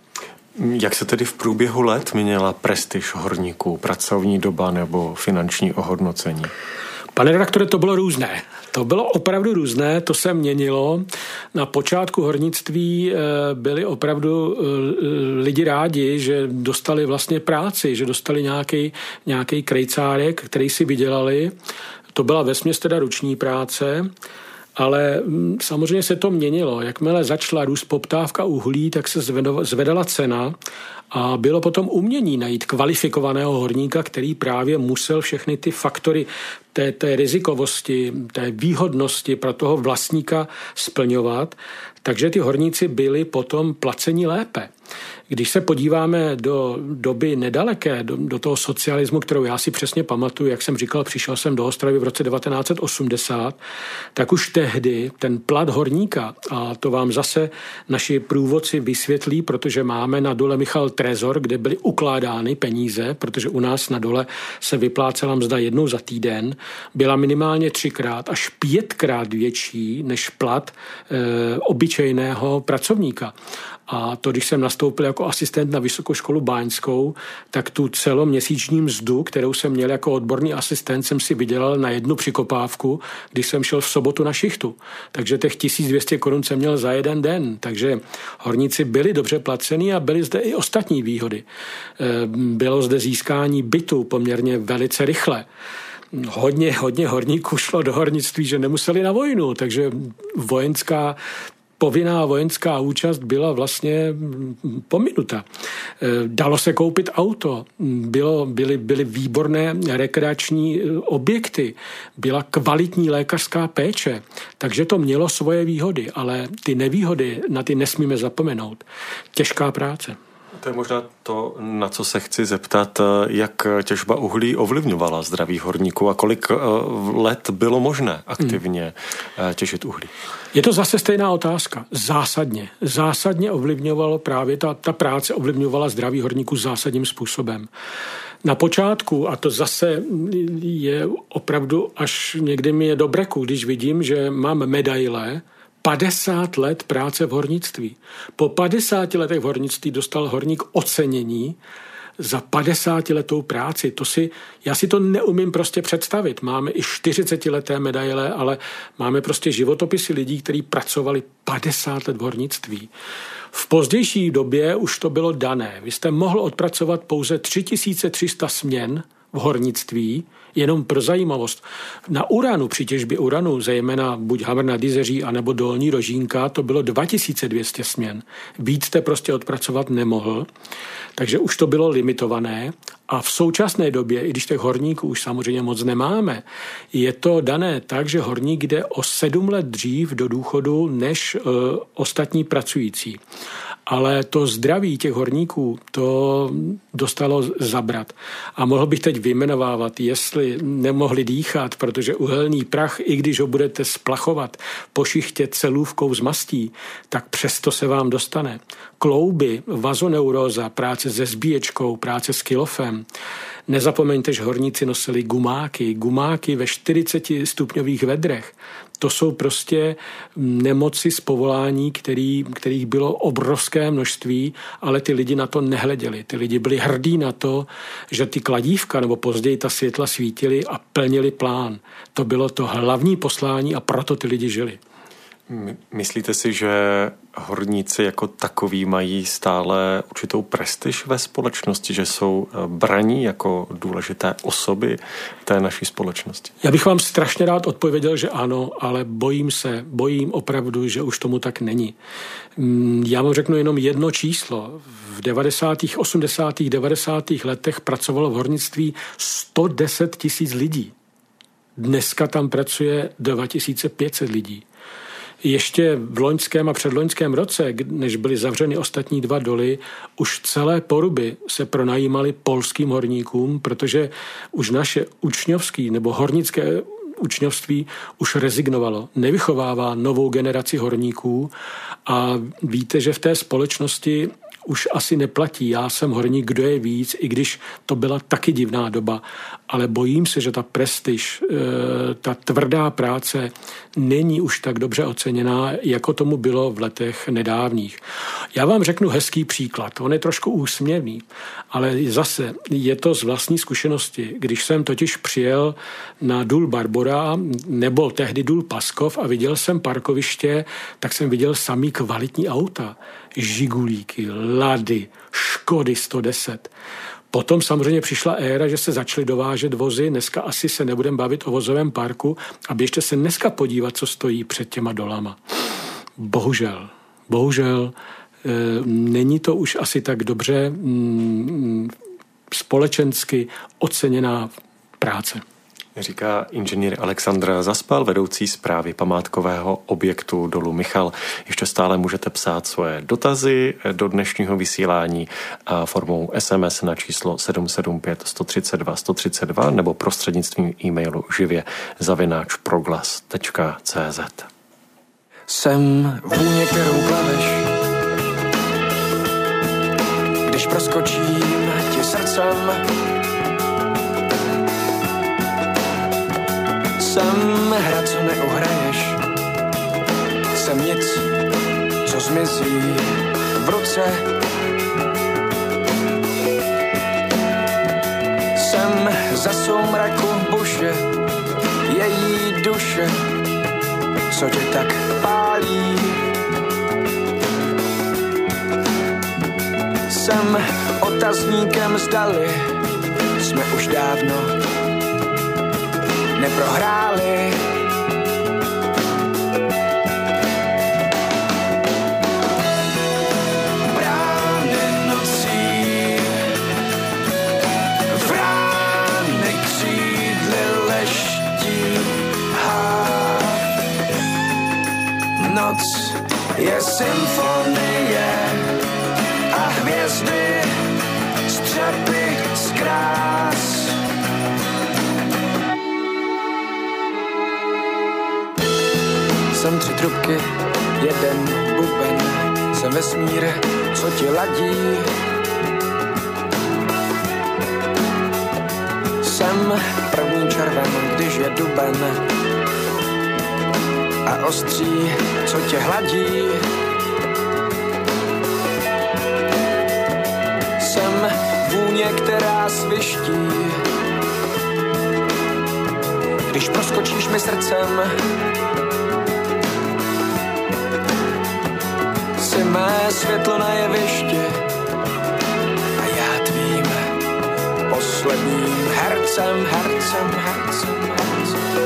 Jak se tedy v průběhu let měnila prestiž horníků, pracovní doba nebo finanční ohodnocení? Pane redaktore, to bylo různé. To bylo opravdu různé, to se měnilo. Na počátku hornictví byli opravdu lidi rádi, že dostali vlastně práci, že dostali nějaký, nějaký krejcárek, který si vydělali. To byla vesměs teda ruční práce, ale samozřejmě se to měnilo. Jakmile začala růst poptávka uhlí, tak se zvedala cena a bylo potom umění najít kvalifikovaného horníka, který právě musel všechny ty faktory té, té rizikovosti, té výhodnosti pro toho vlastníka splňovat. Takže ty horníci byli potom placeni lépe. Když se podíváme do doby nedaleké, do, do toho socialismu, kterou já si přesně pamatuju, jak jsem říkal, přišel jsem do Ostravy v roce devatenáct set osmdesát, tak už tehdy ten plat horníka, a to vám zase naši průvodci vysvětlí, protože máme na dole Michal Trezor, kde byly ukládány peníze, protože u nás na dole se vyplácela mzda jednou za týden, byla minimálně třikrát až pětkrát větší než plat e, obyčejného pracovníka. A to, když jsem nastoupil jako asistent na Vysokou školu báňskou, tak tu celoměsíční mzdu, kterou jsem měl jako odborný asistent, jsem si vydělal na jednu přikopávku, když jsem šel v sobotu na šichtu. Takže těch tisíc dvě stě korun jsem měl za jeden den. Takže horníci byli dobře placení a byly zde i ostatní výhody. Bylo zde získání bytu poměrně velice rychle. Hodně, hodně horníků šlo do hornictví, že nemuseli na vojnu, takže vojenská povinná vojenská účast byla vlastně pominuta. Dalo se koupit auto, bylo, byly, byly výborné rekreační objekty, byla kvalitní lékařská péče, takže to mělo svoje výhody, ale ty nevýhody, na ty nesmíme zapomenout. Těžká práce. To je možná to, na co se chci zeptat, jak těžba uhlí ovlivňovala zdraví horníků a kolik let bylo možné aktivně těžit uhlí? Je to zase stejná otázka. Zásadně. Zásadně ovlivňovalo právě ta, ta práce ovlivňovala zdraví horníků zásadním způsobem. Na počátku, a to zase je opravdu až někdy mi je do breku, když vidím, že mám medaile, padesát let práce v hornictví. Po padesáti letech v hornictví dostal horník ocenění za padesátiletou práci. To si, já si to neumím prostě představit. Máme i čtyřicetileté medaile, ale máme prostě životopisy lidí, kteří pracovali padesát let v hornictví. V pozdější době už to bylo dané. Vy jste mohl odpracovat pouze tři tisíce tři sta směn v hornictví, jenom pro zajímavost. Na uranu, při těžbě uranu, zejména buď Hamr nad Jizeří, anebo Dolní Rožínka, to bylo dva tisíce dvě stě směn. Víc jste prostě odpracovat nemohl, takže už to bylo limitované. A v současné době, i když těch horníků už samozřejmě moc nemáme, je to dané tak, že horník jde o sedm let dřív do důchodu než e, ostatní pracující. ale to zdraví těch horníků to dostalo zabrat. A mohl bych teď vyjmenovávat, jestli nemohli dýchat, protože uhelný prach, i když ho budete splachovat po šichtě celůvkou z mastí, tak přesto se vám dostane. Klouby, vazoneuróza, práce se zbíječkou, práce s kilofem. Nezapomeňte, že horníci nosili gumáky, gumáky ve čtyřiceti stupňových vedrech. To jsou prostě nemoci z povolání, který, kterých bylo obrovské množství, ale ty lidi na to nehleděli. Ty lidi byli hrdí na to, že ty kladívka nebo později ta světla svítily a plnili plán. To bylo to hlavní poslání a proto ty lidi žili. Myslíte si, že horníci jako takový mají stále určitou prestiž ve společnosti, že jsou braní jako důležité osoby té naší společnosti? Já bych vám strašně rád odpověděl, že ano, ale bojím se, bojím opravdu, že už tomu tak není. Já vám řeknu jenom jedno číslo. V devadesátých, osmdesátých, devadesátých letech pracovalo v hornictví sto deset tisíc lidí. Dneska tam pracuje dva tisíce pět set lidí. Ještě v loňském a předloňském roce, než byly zavřeny ostatní dva doly, už celé poruby se pronajímaly polským horníkům, protože už naše učňovský nebo hornické učňovství už rezignovalo, nevychovává novou generaci horníků a víte, že v té společnosti už asi neplatí. Já jsem horník, kdo je víc, i když to byla taky divná doba. Ale bojím se, že ta prestiž, ta tvrdá práce není už tak dobře oceněná, jako tomu bylo v letech nedávných. Já vám řeknu hezký příklad. On je trošku úsměvný, ale zase je to z vlastní zkušenosti. Když jsem totiž přijel na důl Barbora, nebo tehdy důl Paskov a viděl jsem parkoviště, tak jsem viděl samý kvalitní auta. Žigulíky, Lady, Škody sto deset. Potom samozřejmě přišla éra, že se začaly dovážet vozy. Dneska asi se nebudeme bavit o vozovém parku a běžte se dneska podívat, co stojí před těma dolama. Bohužel, bohužel e, není to už asi tak dobře m, společensky oceněná práce. Říká inženýr Alexandr Zaspal, vedoucí správy památkového objektu dolu Michal. Ještě stále můžete psát svoje dotazy do dnešního vysílání formou es em es na číslo sedm sedm pět sto třicet dva sto třicet dva nebo prostřednictvím e-mailu živě zavináč proglas tečka cé zet. Jsem vůně, kterou plaveš, když proskočím ti srdcem. Jsem hra, co neuhraješ. Jsem nic, co zmizí v ruce. Jsem za soumraku buše, její duše, co tě tak pálí. Jsem otazníkem, zdali jsme už dávno neprohráli. Brány nocí, vrány křídly leští. Noc je symfonie a hvězdy střepy z krás. Jsem tři trubky, jeden buben, jsem vesmír, co ti ladí. Jsem první červen, když je duben a ostří, co tě hladí. Jsem vůně, která sviští, když proskočíš mi srdcem. Jsi mé světlo na jevišti a já tvým posledním hercem, hercem, hercem, hercem.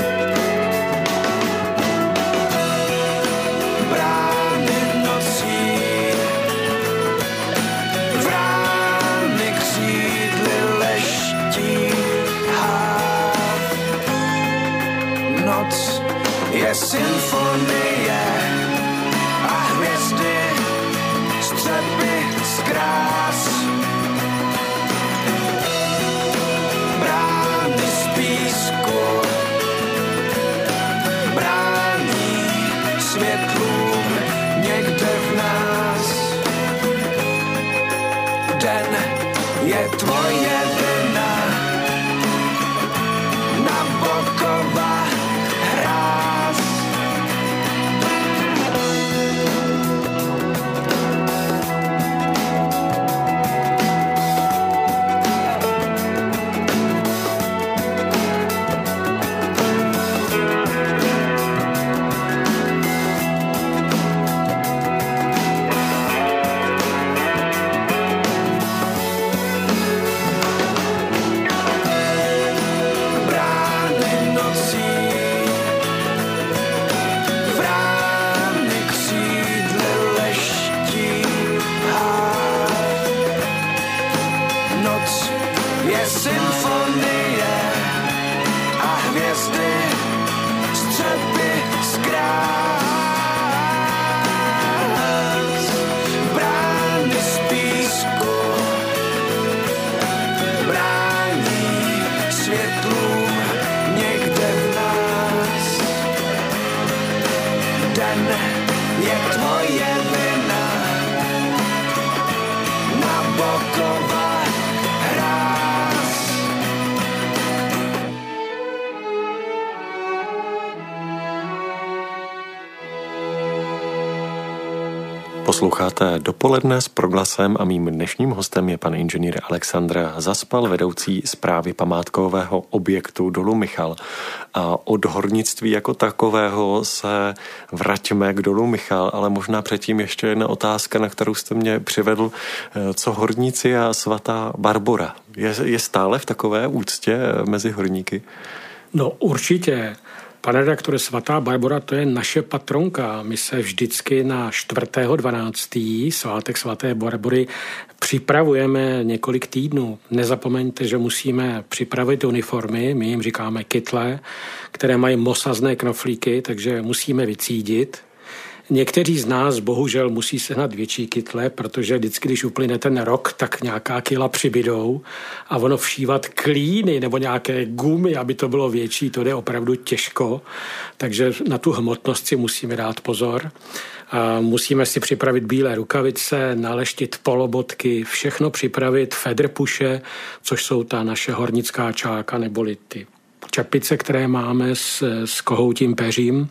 Brány nocí, vrány křídly leští. Noc je symfonie a hvězdy je tvoje vina. Nabokova hráz. Posloucháte Dopoledne s Proglasem a mým dnešním hostem je pan inženýr Alexandr Zaspal, vedoucí správy památkového objektu dolu Michal. A od hornictví jako takového se vraťme k dolu Michal, ale možná předtím ještě jedna otázka, na kterou jste mě přivedl. Co horníci a svatá Barbora? Je, je stále v takové úctě mezi horníky? No určitě. Pane redaktore, svatá Barbora, to je naše patronka. My se vždycky na čtvrtého dvanáctého svátek svaté Barbory připravujeme několik týdnů. Nezapomeňte, že musíme připravit uniformy, my jim říkáme kytle, které mají mosazné knoflíky, takže musíme vycídit. Někteří z nás bohužel musí sehnat větší kytle, protože vždycky, když uplyne ten rok, tak nějaká kila přibydou a ono všívat klíny nebo nějaké gumy, aby to bylo větší, to jde opravdu těžko, takže na tu hmotnost si musíme dát pozor. A musíme si připravit bílé rukavice, naleštit polobotky, všechno připravit, federpuše, což jsou ta naše hornická čáka neboli ty čepice, které máme s, s kohoutím peřím.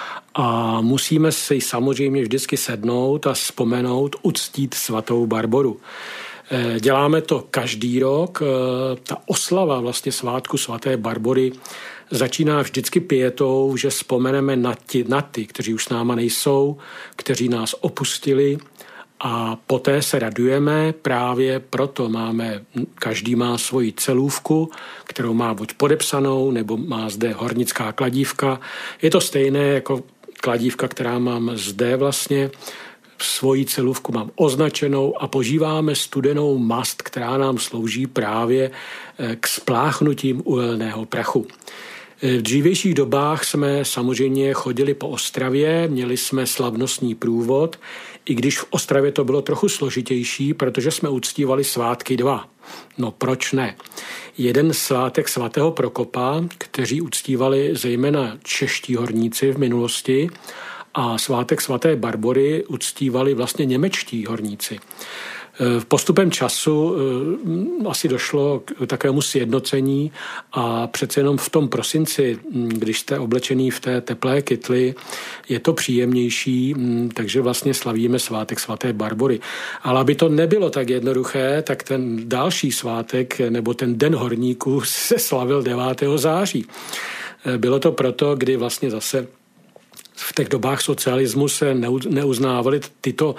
A musíme si samozřejmě vždycky sednout a vzpomenout, uctít svatou Barboru. Děláme to každý rok. Ta oslava vlastně svátku svaté Barbory začíná vždycky pietou, že vzpomeneme na ty, na ty, kteří už s náma nejsou, kteří nás opustili, a poté se radujeme, právě proto máme, každý má svoji celůvku, kterou má buď podepsanou, nebo má zde hornická kladívka. Je to stejné jako kladívka, která mám zde vlastně, svoji celůvku mám označenou a požíváme studenou mast, která nám slouží právě k spláchnutím uhelného prachu. V dřívějších dobách jsme samozřejmě chodili po Ostravě, měli jsme slavnostní průvod, i když v Ostravě to bylo trochu složitější, protože jsme uctívali svátky dva. No proč ne? Jeden svátek svatého Prokopa, kteří uctívali zejména čeští horníci v minulosti, a svátek svaté Barbory uctívali vlastně němečtí horníci. Postupem času asi došlo k takovému sjednocení a přece jenom v tom prosinci, když jste oblečený v té teplé kytli, je to příjemnější, takže vlastně slavíme svátek svaté Barbory. Ale aby to nebylo tak jednoduché, tak ten další svátek nebo ten den horníků se slavil devátého září. Bylo to proto, kdy vlastně zase v těch dobách socialismu se neuznávaly tyto,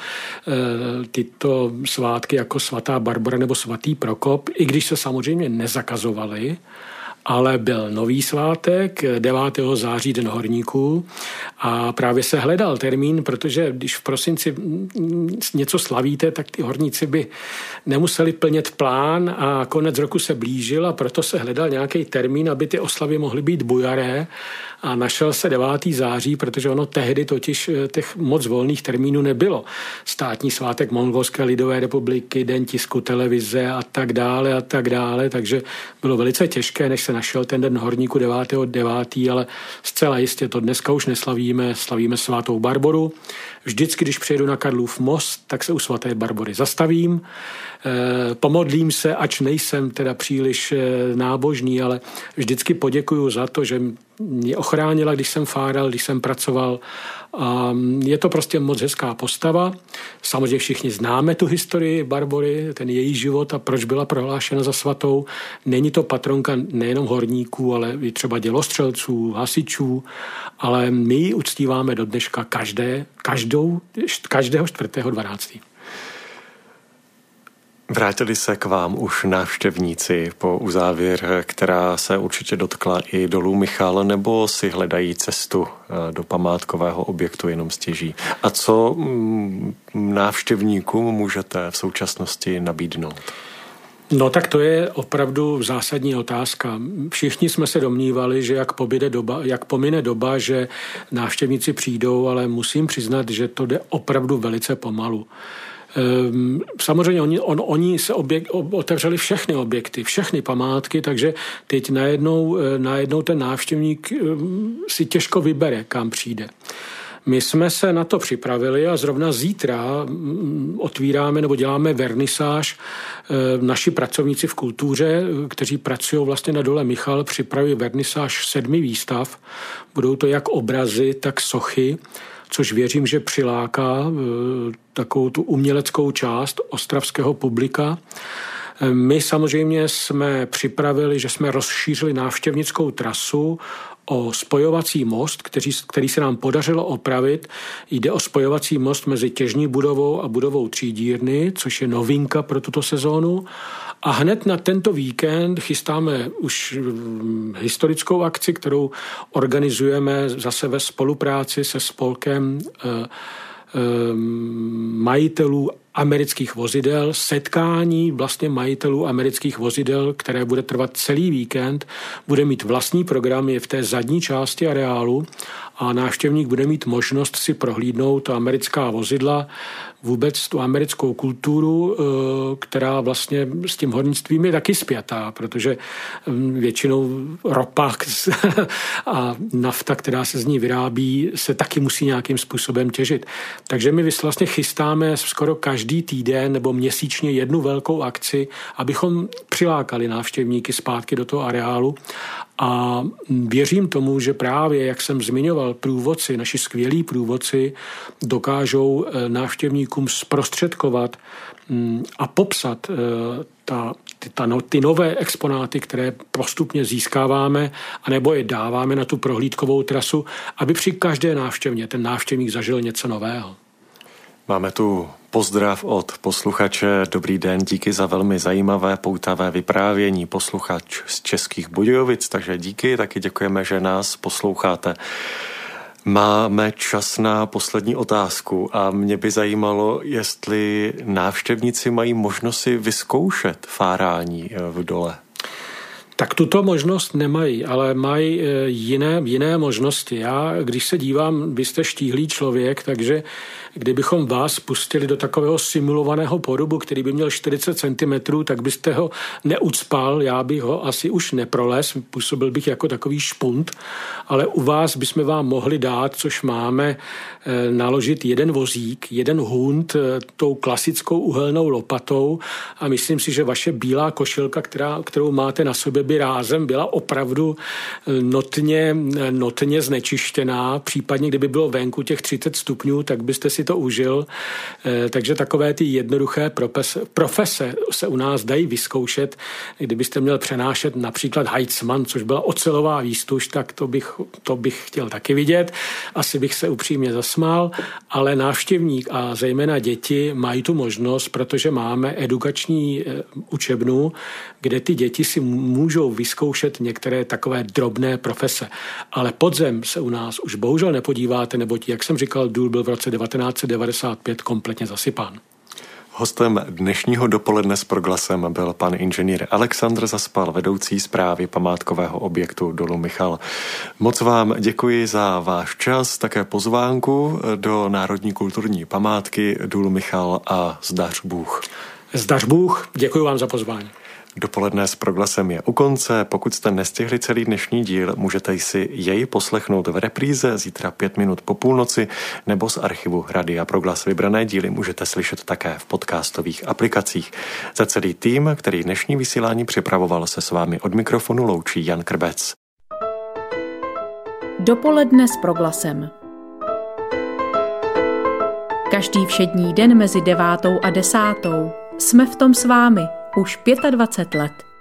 tyto svátky jako svatá Barbora nebo svatý Prokop, i když se samozřejmě nezakazovaly, ale byl nový svátek, devátého září, den horníků, a právě se hledal termín, protože když v prosinci něco slavíte, tak ty horníci by nemuseli plnit plán a konec roku se blížil, a proto se hledal nějaký termín, aby ty oslavy mohly být bujaré, a našel se devátého září, protože ono tehdy totiž těch moc volných termínů nebylo. Státní svátek Mongolské lidové republiky, den tisku, televize a tak dále a tak dále, takže bylo velice těžké, než se našel ten den horníku devátého devátého ale zcela jistě to dneska už neslavíme, slavíme svatou Barboru. Vždycky, když přijedu na Karlův most, tak se u svaté Barbory zastavím, e, pomodlím se, ač nejsem teda příliš e, nábožný, ale vždycky poděkuju za to, že mě ochránila, když jsem fáral, když jsem pracoval. A je to prostě moc hezká postava. Samozřejmě všichni známe tu historii Barbory, ten její život a proč byla prohlášena za svatou. Není to patronka nejenom horníků, ale i třeba dělostřelců, hasičů, ale my ji uctíváme do dneška každé, každou, každého čtvrtého dvanáctého Vrátili se k vám už návštěvníci po uzávěr, která se určitě dotkla i dolů Michal, nebo si hledají cestu do památkového objektu jenom stěží? A co návštěvníkům můžete v současnosti nabídnout? No tak to je opravdu zásadní otázka. Všichni jsme se domnívali, že jak pomine doba, jak pomine doba, že návštěvníci přijdou, ale musím přiznat, že to jde opravdu velice pomalu. Samozřejmě oni, on, oni se objek, otevřeli všechny objekty, všechny památky, takže teď najednou, najednou ten návštěvník si těžko vybere, kam přijde. My jsme se na to připravili a zrovna zítra otvíráme nebo děláme vernisáž. Naši pracovníci v kultuře, kteří pracují vlastně na dole Michal, připravují vernisáž sedmi výstav. Budou to jak obrazy, tak sochy, což věřím, že přiláká takovou tu uměleckou část ostravského publika. My samozřejmě jsme připravili, že jsme rozšířili návštěvnickou trasu o spojovací most, který, který se nám podařilo opravit. Jde o spojovací most mezi těžní budovou a budovou třídírny, což je novinka pro tuto sezónu. A hned na tento víkend chystáme už historickou akci, kterou organizujeme zase ve spolupráci se spolkem eh, eh, majitelů amerických vozidel, setkání vlastně majitelů amerických vozidel, které bude trvat celý víkend, bude mít vlastní program, je v té zadní části areálu a návštěvník bude mít možnost si prohlídnout to americká vozidla, vůbec tu americkou kulturu, která vlastně s tím hornictvím je taky spjatá, protože většinou ropa a nafta, která se z ní vyrábí, se taky musí nějakým způsobem těžit. Takže my vlastně chystáme skoro každý týden nebo měsíčně jednu velkou akci, abychom přilákali návštěvníky zpátky do toho areálu. A věřím tomu, že právě, jak jsem zmiňoval, průvodci, naši skvělí průvodci dokážou návštěvníkům zprostředkovat a popsat ta, ty, ta, no, ty nové exponáty, které postupně získáváme, anebo je dáváme na tu prohlídkovou trasu, aby při každé návštěvně ten návštěvník zažil něco nového. Máme tu pozdrav od posluchače. Dobrý den, díky za velmi zajímavé poutavé vyprávění. Posluchač z Českých Budějovic, takže díky, taky děkujeme, že nás posloucháte. Máme čas na poslední otázku a mě by zajímalo, jestli návštěvníci mají možnost si vyzkoušet fárání v dole. Tak tuto možnost nemají, ale mají jiné, jiné možnosti. Já, když se dívám, vy jste štíhlý člověk, takže kdybychom vás pustili do takového simulovaného porubu, který by měl čtyřicet centimetrů, tak byste ho neucpal, já bych ho asi už neprolez, působil bych jako takový špunt, ale u vás bychom vám mohli dát, což máme, naložit jeden vozík, jeden hund tou klasickou uhelnou lopatou a myslím si, že vaše bílá košilka, která, kterou máte na sobě, by rázem byla opravdu notně, notně znečištěná. Případně, kdyby bylo venku těch třicet stupňů, tak byste si to užil. Takže takové ty jednoduché profese, profese se u nás dají vyzkoušet. Kdybyste měl přenášet například Heitzmann, což byla ocelová výstuž, tak to bych, to bych chtěl taky vidět. Asi bych se upřímně zasmál, ale návštěvník a zejména děti mají tu možnost, protože máme edukační učebnu, kde ty děti si můžou vyzkoušet některé takové drobné profese. Ale podzem se u nás už bohužel nepodíváte, neboť, jak jsem říkal, důl byl v roce devatenáct set devadesát pět kompletně zasypán. Hostem dnešního dopoledne s Proglasem byl pan inženýr Alexandr Zaspal, vedoucí správy památkového objektu dolu Michal. Moc vám děkuji za váš čas, také pozvánku do Národní kulturní památky důl Michal a zdař Bůh. Zdař Bůh, děkuji vám za pozvání. Dopoledne s Proglasem je u konce. Pokud jste nestihli celý dnešní díl, můžete si jej poslechnout v repríze zítra pět minut po půlnoci nebo z archivu Radia Proglas. Vybrané díly můžete slyšet také v podcastových aplikacích. Za celý tým, který dnešní vysílání připravoval, se s vámi od mikrofonu loučí Jan Krbec. Dopoledne s Proglasem. Každý všední den mezi devátou a desátou jsme v tom s vámi už dvacet pět let.